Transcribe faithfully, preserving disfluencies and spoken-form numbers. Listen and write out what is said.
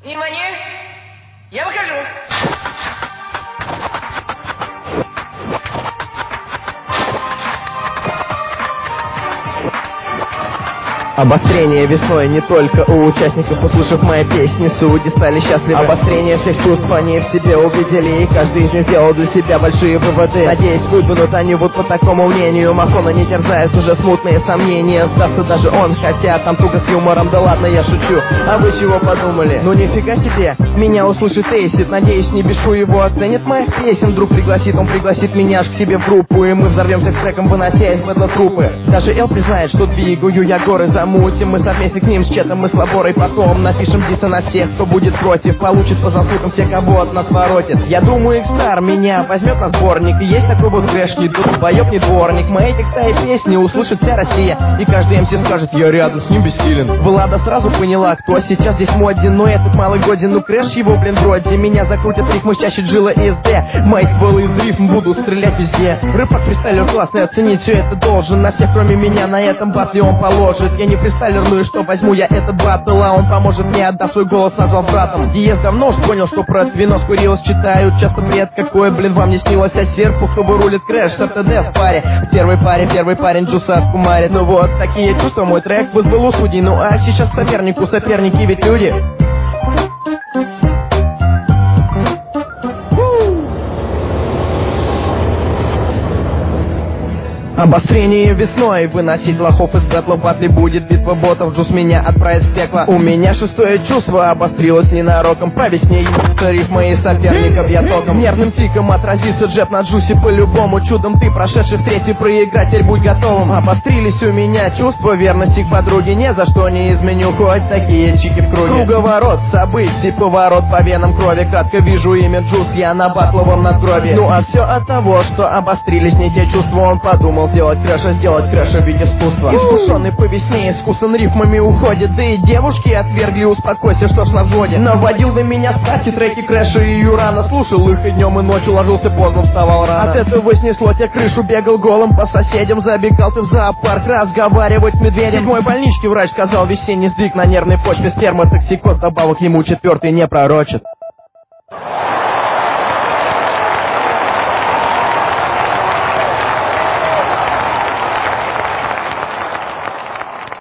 Внимание! Я выхожу! Обострение весной не только у участников, услышав мои песни, судьи стали счастливы. Обострение всех чувств они в себе увидели, и каждый из них сделал для себя большие выводы. Надеюсь, выдвинут они вот по такому мнению. Махона не терзает уже смутные сомнения. Сдастся даже он, хотя там туго с юмором. Да ладно, я шучу, а вы чего подумали? Ну нифига себе, меня услышит Эйсид. Надеюсь, не бешу его, оценит моих песен. Вдруг пригласит, он пригласит меня аж к себе в группу, и мы взорвемся с треком, вынося из бэдла трупы. Даже Эл признает, что двигаю я горы за мутим, мы совместно к ним с Четом, мы с Лаборой потом напишем дисы на всех, кто будет против. Получит по заслугам все, кого от нас воротит. Я думаю, Икстар меня возьмет на сборник. И есть такой вот трэш, не тут боёб, не дворник. Мои текста и песни услышит вся Россия, и каждый эм си скажет: я рядом с ним бессилен. Влада сразу поняла, кто сейчас здесь моден, но этот малый годен, ну крэш его, блин, вроде. Меня закрутят рифмы чаще Джилла и эс дэ. Мои стволы из рифм будут стрелять везде. Рэпак фристайлер классный, оценить все это должен. На всех, кроме меня, на этом батле он положит. Я не фристайлер, ну и что, возьму я этот батл, а он поможет мне, отдав свой голос, назвал братом. Диез давно уж понял, что про вино скурилось, читают часто бред, какой, блин, вам не снилось, а серпу, чтобы рулит крэш, с эр тэ дэ в паре. В первой паре первый парень Джуса откумарит. Ну вот, такие чувства мой трек вызвал у судей. Ну а сейчас сопернику, соперники ведь люди. Обострение весной, выносить лохов из бэтла в батле будет битва ботов. Джус меня отправит в пекло. У меня шестое чувство обострилось ненароком. По весне ебутся рифмы и соперников я током. Нервным тиком отразится джеб на Джусе по-любому. Чудом ты, прошедший в третий, проиграть, теперь будь готовым. Обострились у меня чувства верности к подруге. Ни за что не изменю, хоть такие чики в круге. Круговорот событий, поворот по венам крови. Кратко вижу имя Джус, я на батловом надгробии. Ну а все от того, что обострились не те чувства. Он подумал сделать крэша, сделать крэша в виде искусства. Искушенный по весне, искусан рифмами уходит. Да и девушки отвергли, успокойся, что ж на взводе. Наводил на меня ставки, треки крэша и Юрана. Слушал их и днем, и ночью, ложился поздно, вставал рано. От этого снесло тебе крышу, бегал голым по соседям. Забегал ты в зоопарк, разговаривать с медведем. В седьмой больничке врач сказал: весенний сдвиг на нервной почве. Сперматоксикоз, добавок ему четвертый не пророчит.